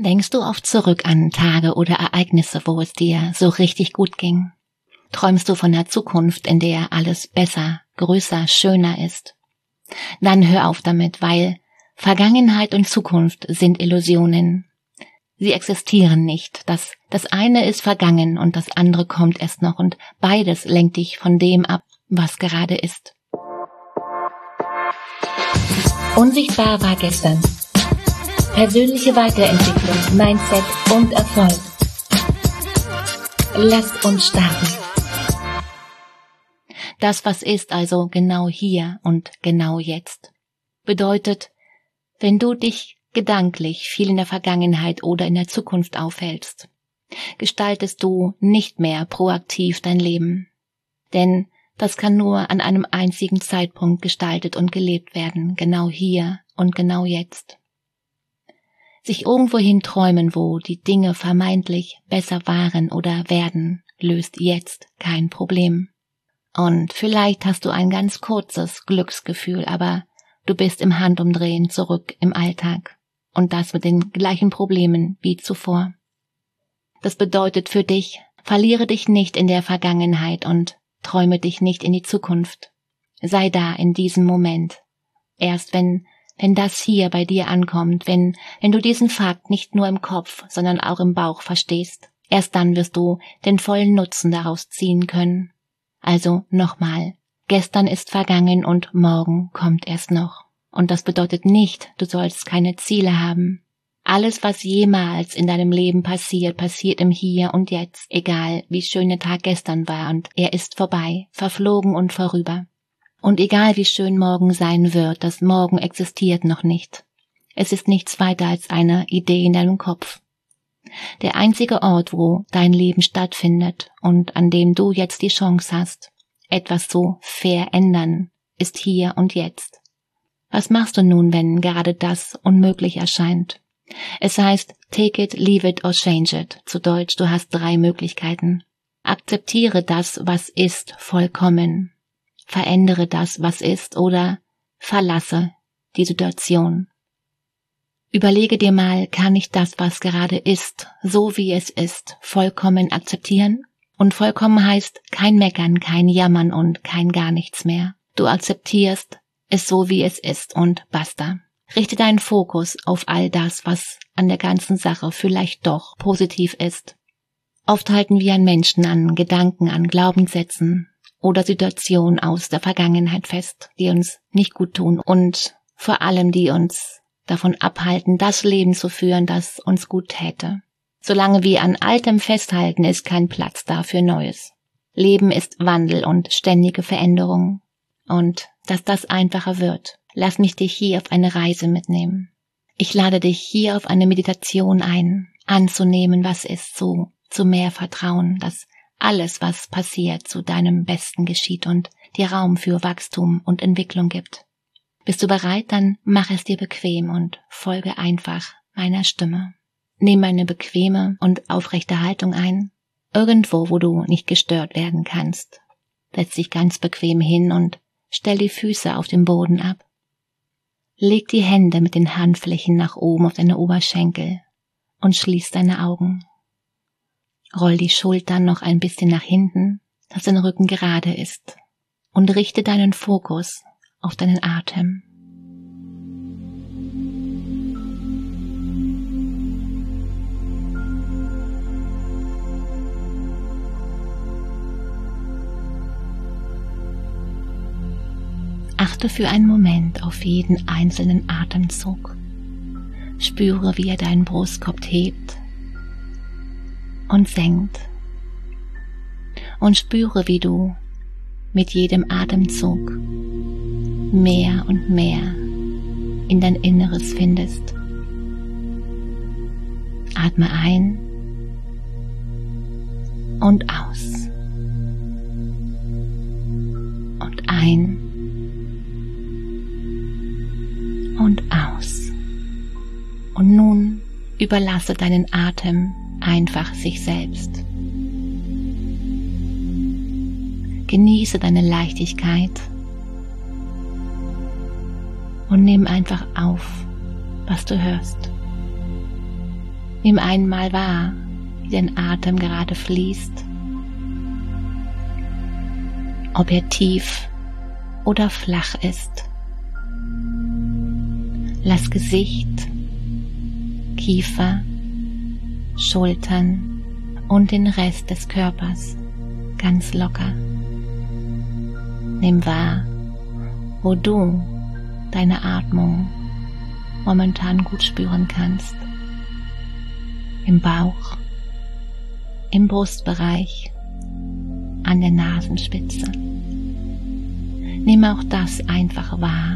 Denkst du oft zurück an Tage oder Ereignisse, wo es dir so richtig gut ging? Träumst du von der Zukunft, in der alles besser, größer, schöner ist? Dann hör auf damit, weil Vergangenheit und Zukunft sind Illusionen. Sie existieren nicht. Das eine ist vergangen und das andere kommt erst noch und beides lenkt dich von dem ab, was gerade ist. Unsichtbar war gestern. Persönliche Weiterentwicklung, Mindset und Erfolg. Lasst uns starten. Das, was ist, also genau hier und genau jetzt, bedeutet, wenn du dich gedanklich viel in der Vergangenheit oder in der Zukunft aufhältst, gestaltest du nicht mehr proaktiv dein Leben. Denn das kann nur an einem einzigen Zeitpunkt gestaltet und gelebt werden, genau hier und genau jetzt. Sich irgendwohin träumen, wo die Dinge vermeintlich besser waren oder werden, löst jetzt kein Problem. Und vielleicht hast du ein ganz kurzes Glücksgefühl, aber du bist im Handumdrehen zurück im Alltag. Und das mit den gleichen Problemen wie zuvor. Das bedeutet für dich, verliere dich nicht in der Vergangenheit und träume dich nicht in die Zukunft. Sei da in diesem Moment. Erst wenn das hier bei dir ankommt, wenn du diesen Fakt nicht nur im Kopf, sondern auch im Bauch verstehst, erst dann wirst du den vollen Nutzen daraus ziehen können. Also nochmal, gestern ist vergangen und morgen kommt erst noch. Und das bedeutet nicht, du sollst keine Ziele haben. Alles, was jemals in deinem Leben passiert, passiert im Hier und Jetzt, egal wie schön der Tag gestern war und er ist vorbei, verflogen und vorüber. Und egal wie schön morgen sein wird, das Morgen existiert noch nicht. Es ist nichts weiter als eine Idee in deinem Kopf. Der einzige Ort, wo dein Leben stattfindet und an dem du jetzt die Chance hast, etwas zu verändern, ist hier und jetzt. Was machst du nun, wenn gerade das unmöglich erscheint? Es heißt, take it, leave it or change it. Zu Deutsch, du hast 3 Möglichkeiten. Akzeptiere das, was ist, vollkommen. Verändere das, was ist, oder verlasse die Situation. Überlege dir mal, kann ich das, was gerade ist, so wie es ist, vollkommen akzeptieren? Und vollkommen heißt kein Meckern, kein Jammern und kein gar nichts mehr. Du akzeptierst es so, wie es ist und basta. Richte deinen Fokus auf all das, was an der ganzen Sache vielleicht doch positiv ist. Oft halten wir an Menschen, an Gedanken, an Glaubenssätzen oder Situationen aus der Vergangenheit fest, die uns nicht gut tun und vor allem die uns davon abhalten, das Leben zu führen, das uns gut täte. Solange wir an Altem festhalten, ist kein Platz da für Neues. Leben ist Wandel und ständige Veränderung. Und dass das einfacher wird, lass mich dich hier auf eine Reise mitnehmen. Ich lade dich hier auf eine Meditation ein, anzunehmen, was ist, zu mehr Vertrauen, dass alles, was passiert, zu deinem Besten geschieht und dir Raum für Wachstum und Entwicklung gibt. Bist du bereit? Dann mach es dir bequem und folge einfach meiner Stimme. Nimm eine bequeme und aufrechte Haltung ein, irgendwo, wo du nicht gestört werden kannst. Setz dich ganz bequem hin und stell die Füße auf den Boden ab. Leg die Hände mit den Handflächen nach oben auf deine Oberschenkel und schließ deine Augen. Roll die Schultern noch ein bisschen nach hinten, dass dein Rücken gerade ist, und richte deinen Fokus auf deinen Atem. Achte für einen Moment auf jeden einzelnen Atemzug. Spüre, wie er deinen Brustkorb hebt und senkt. Und spüre, wie du mit jedem Atemzug mehr und mehr in dein Inneres findest. Atme ein und aus. Und ein und aus. Und nun überlasse deinen Atem einfach sich selbst. Genieße deine Leichtigkeit und nimm einfach auf, was du hörst. Nimm einmal wahr, wie dein Atem gerade fließt, ob er tief oder flach ist. Lass Gesicht, Kiefer, Schultern und den Rest des Körpers ganz locker. Nimm wahr, wo du deine Atmung momentan gut spüren kannst. Im Bauch, im Brustbereich, an der Nasenspitze. Nimm auch das einfach wahr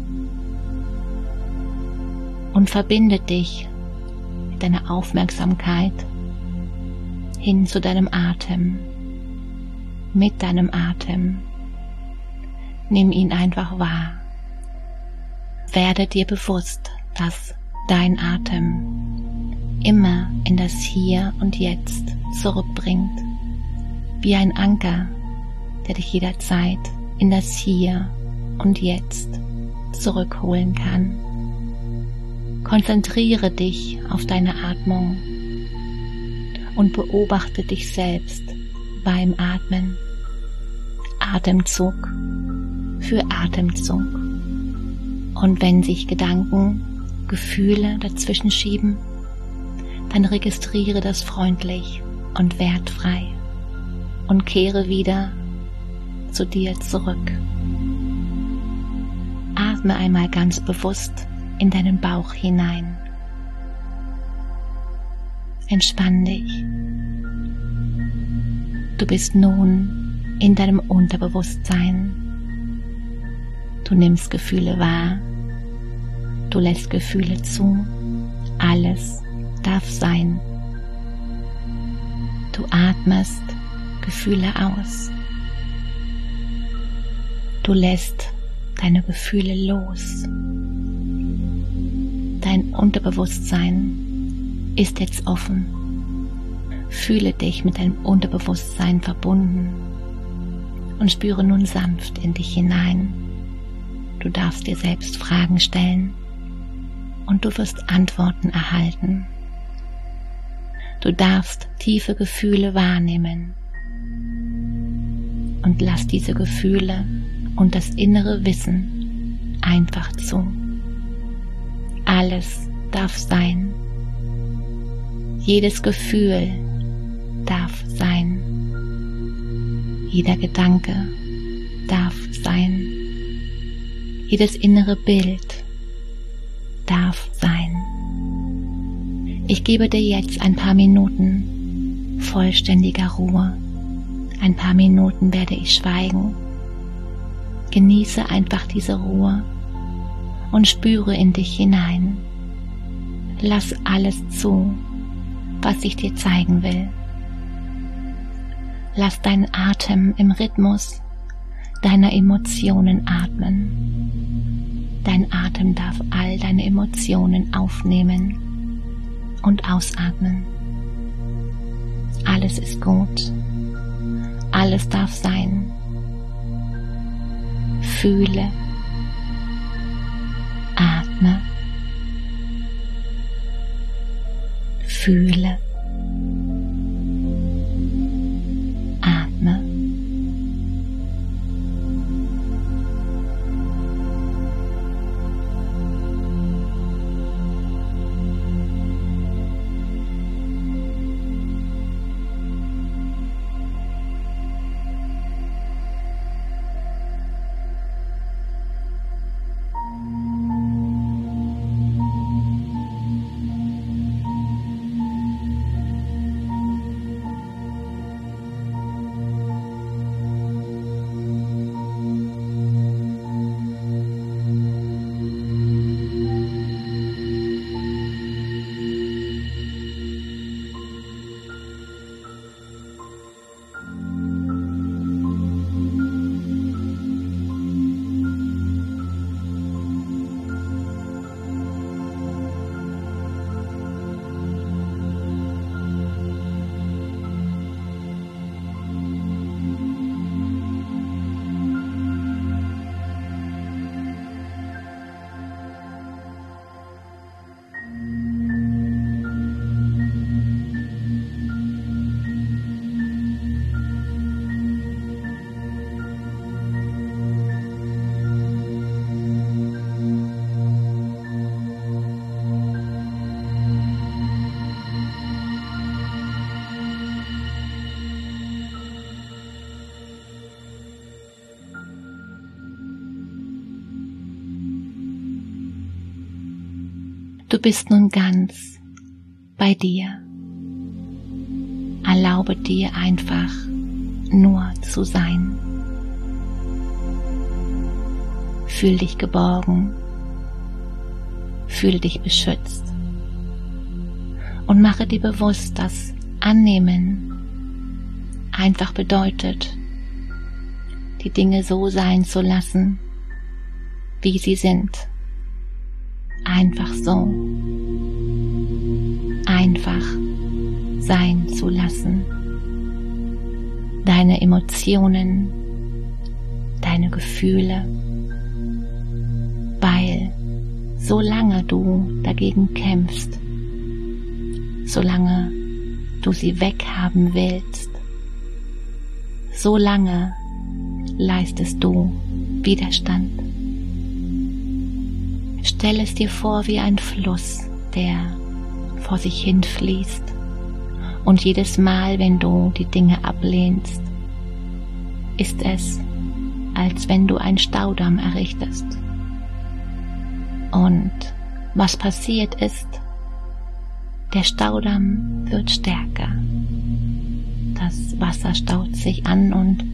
und verbinde dich mit deiner Aufmerksamkeit hin zu deinem Atem, mit deinem Atem. Nimm ihn einfach wahr. Werde dir bewusst, dass dein Atem immer in das Hier und Jetzt zurückbringt, wie ein Anker, der dich jederzeit in das Hier und Jetzt zurückholen kann. Konzentriere dich auf deine Atmung und beobachte dich selbst beim Atmen, Atemzug für Atemzug. Und wenn sich Gedanken, Gefühle dazwischen schieben, dann registriere das freundlich und wertfrei und kehre wieder zu dir zurück. Atme einmal ganz bewusst in deinen Bauch hinein. Entspann dich. Du bist nun in deinem Unterbewusstsein. Du nimmst Gefühle wahr. Du lässt Gefühle zu. Alles darf sein. Du atmest Gefühle aus. Du lässt deine Gefühle los. Dein Unterbewusstsein ist jetzt offen. Fühle dich mit deinem Unterbewusstsein verbunden und spüre nun sanft in dich hinein. Du darfst dir selbst Fragen stellen und du wirst Antworten erhalten. Du darfst tiefe Gefühle wahrnehmen und lass diese Gefühle und das innere Wissen einfach zu. Alles darf sein. Jedes Gefühl darf sein. Jeder Gedanke darf sein. Jedes innere Bild darf sein. Ich gebe dir jetzt ein paar Minuten vollständiger Ruhe. Ein paar Minuten werde ich schweigen. Genieße einfach diese Ruhe und spüre in dich hinein. Lass alles zu, was ich dir zeigen will. Lass deinen Atem im Rhythmus deiner Emotionen atmen. Dein Atem darf all deine Emotionen aufnehmen und ausatmen. Alles ist gut. Alles darf sein. Fühle, atme, fühle, atme. Du bist nun ganz bei dir. Erlaube dir einfach nur zu sein. Fühl dich geborgen, fühl dich beschützt und mache dir bewusst, dass Annehmen einfach bedeutet, die Dinge so sein zu lassen, wie sie sind. Einfach so. Einfach sein zu lassen. Deine Emotionen, deine Gefühle, weil solange du dagegen kämpfst, solange du sie weghaben willst, solange leistest du Widerstand. Stell es dir vor wie ein Fluss, der vor sich hin fließt, und jedes Mal, wenn du die Dinge ablehnst, ist es, als wenn du einen Staudamm errichtest. Und was passiert ist, der Staudamm wird stärker. Das Wasser staut sich an und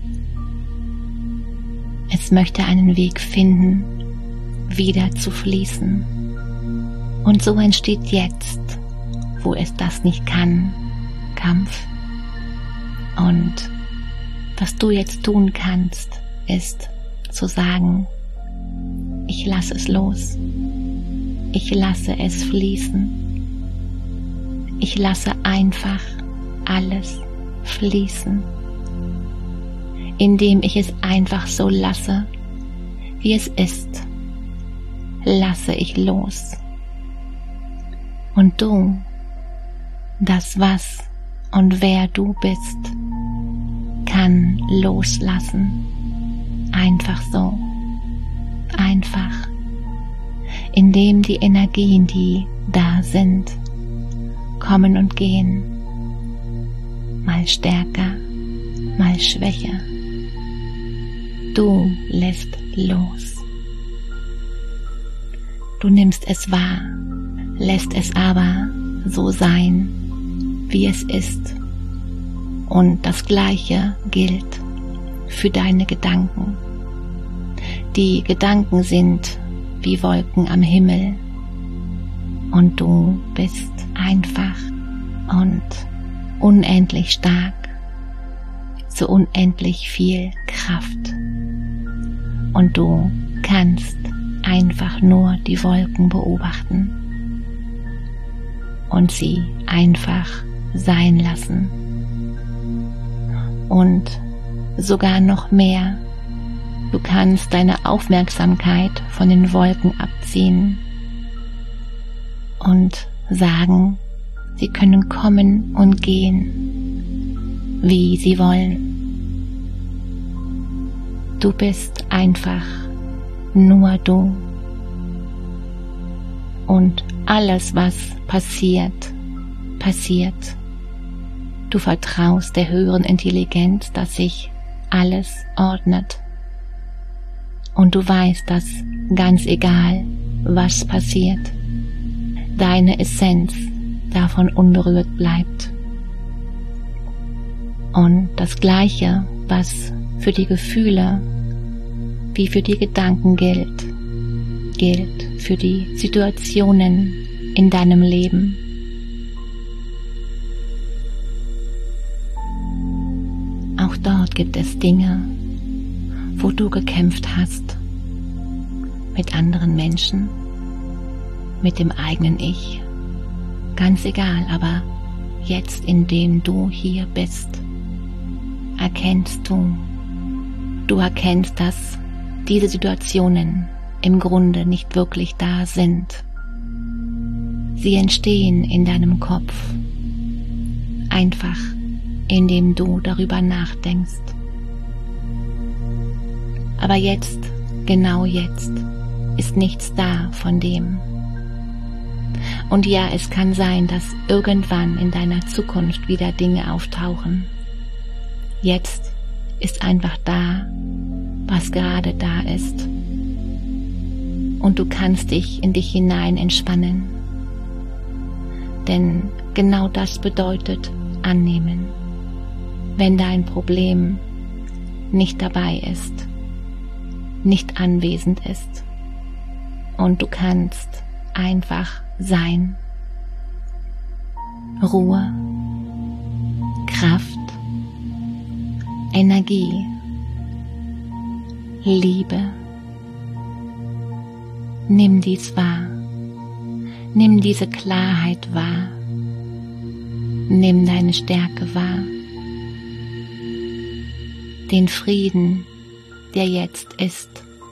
es möchte einen Weg finden, wieder zu fließen. Und so entsteht jetzt, wo es das nicht kann, Kampf. Und was du jetzt tun kannst, ist zu sagen, ich lasse es los. Ich lasse es fließen. Ich lasse einfach alles fließen, indem ich es einfach so lasse, wie es ist, lasse ich los. Und du, das was und wer du bist, kann loslassen. Einfach so. Einfach. Indem die Energien, die da sind, kommen und gehen. Mal stärker, mal schwächer. Du lässt los. Du nimmst es wahr, lässt es aber so sein, wie es ist. Und das Gleiche gilt für deine Gedanken. Die Gedanken sind wie Wolken am Himmel und du bist einfach und unendlich stark, so unendlich viel Kraft. Und du kannst einfach nur die Wolken beobachten und sie einfach sein lassen. Und sogar noch mehr, du kannst deine Aufmerksamkeit von den Wolken abziehen und sagen, sie können kommen und gehen, wie sie wollen. Du bist einfach nur du. Und alles, was passiert, passiert. Du vertraust der höheren Intelligenz, dass sich alles ordnet. Und du weißt, dass ganz egal, was passiert, deine Essenz davon unberührt bleibt. Und das Gleiche, was für die Gefühle wie für die Gedanken gilt, gilt für die Situationen in deinem Leben. Auch dort gibt es Dinge, wo du gekämpft hast, mit anderen Menschen, mit dem eigenen Ich, ganz egal, aber jetzt, indem du hier bist, erkennst du erkennst, dass diese Situationen im Grunde nicht wirklich da sind. Sie entstehen in deinem Kopf, einfach indem du darüber nachdenkst. Aber jetzt, genau jetzt, ist nichts da von dem. Und ja, es kann sein, dass irgendwann in deiner Zukunft wieder Dinge auftauchen. Jetzt ist einfach da, was gerade da ist. Und du kannst dich in dich hinein entspannen Denn genau das bedeutet annehmen, wenn dein Problem nicht dabei ist, nicht anwesend ist und du kannst einfach sein. Ruhe, Kraft, Energie, Liebe. Nimm dies wahr. Nimm diese Klarheit wahr. Nimm deine Stärke wahr. Den Frieden, der jetzt ist.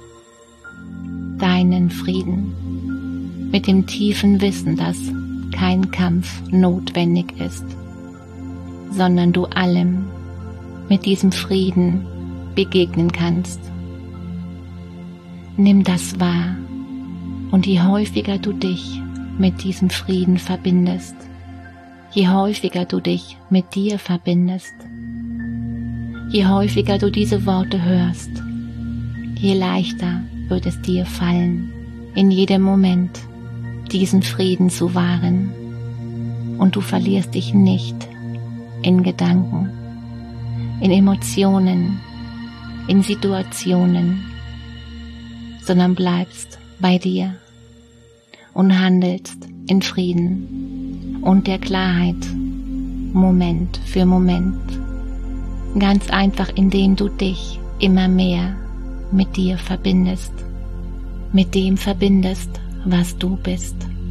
Deinen Frieden. Mit dem tiefen Wissen, dass kein Kampf notwendig ist, sondern du allem mit diesem Frieden begegnen kannst. Nimm das wahr und je häufiger du dich mit diesem Frieden verbindest, je häufiger du dich mit dir verbindest, je häufiger du diese Worte hörst, je leichter wird es dir fallen, in jedem Moment diesen Frieden zu wahren und du verlierst dich nicht in Gedanken, in Emotionen, in Situationen, sondern bleibst bei dir und handelst in Frieden und der Klarheit, Moment für Moment, ganz einfach indem du dich immer mehr mit dir verbindest, mit dem verbindest, was du bist.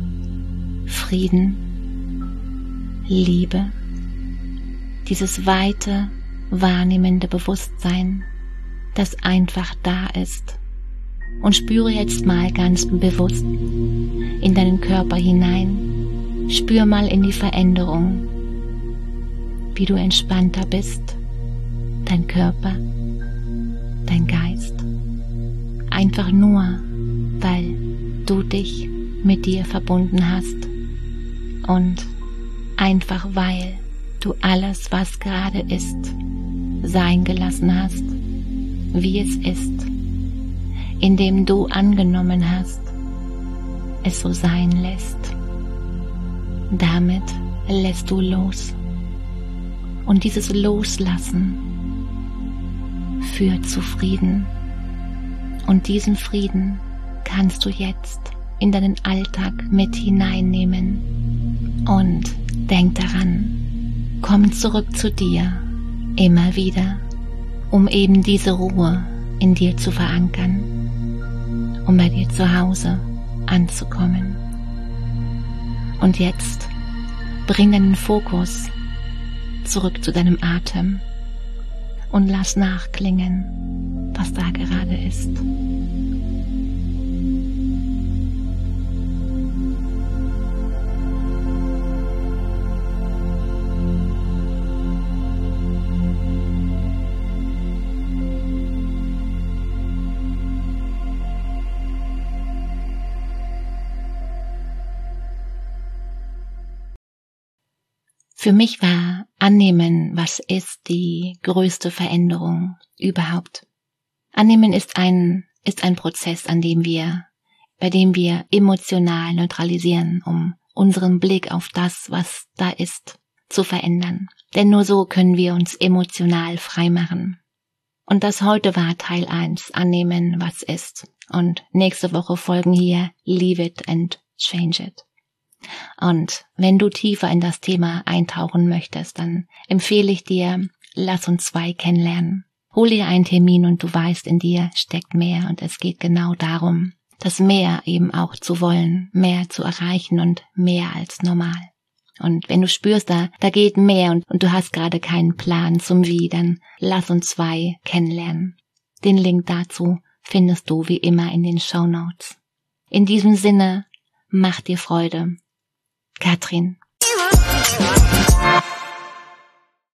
Frieden, Liebe, dieses weite, wahrnehmende Bewusstsein, das einfach da ist. Und spüre jetzt mal ganz bewusst in deinen Körper hinein. Spür mal in die Veränderung, wie du entspannter bist, dein Körper, dein Geist. Einfach nur, weil du dich mit dir verbunden hast und einfach weil du alles, was gerade ist, sein gelassen hast, wie es ist, indem du angenommen hast, es so sein lässt. Damit lässt du los. Und dieses Loslassen führt zu Frieden. Und diesen Frieden kannst du jetzt in deinen Alltag mit hineinnehmen. Und denk daran, komm zurück zu dir, immer wieder, um eben diese Ruhe in dir zu verankern, um bei dir zu Hause anzukommen. Und jetzt bring deinen Fokus zurück zu deinem Atem und lass nachklingen, was da gerade ist. Für mich war Annehmen, was ist, die größte Veränderung überhaupt. Annehmen ist ein Prozess, bei dem wir emotional neutralisieren, um unseren Blick auf das, was da ist, zu verändern. Denn nur so können wir uns emotional frei machen. Und das heute war Teil 1, Annehmen, was ist. Und nächste Woche folgen hier Leave it and change it. Und wenn du tiefer in das Thema eintauchen möchtest, dann empfehle ich dir, lass uns 2 kennenlernen. Hol dir einen Termin und du weißt, in dir steckt mehr und es geht genau darum, das Mehr eben auch zu wollen, mehr zu erreichen und mehr als normal. Und wenn du spürst, da geht mehr und du hast gerade keinen Plan zum Wie, dann lass uns 2 kennenlernen. Den Link dazu findest du wie immer in den Shownotes. In diesem Sinne, mach dir Freude. Katrin.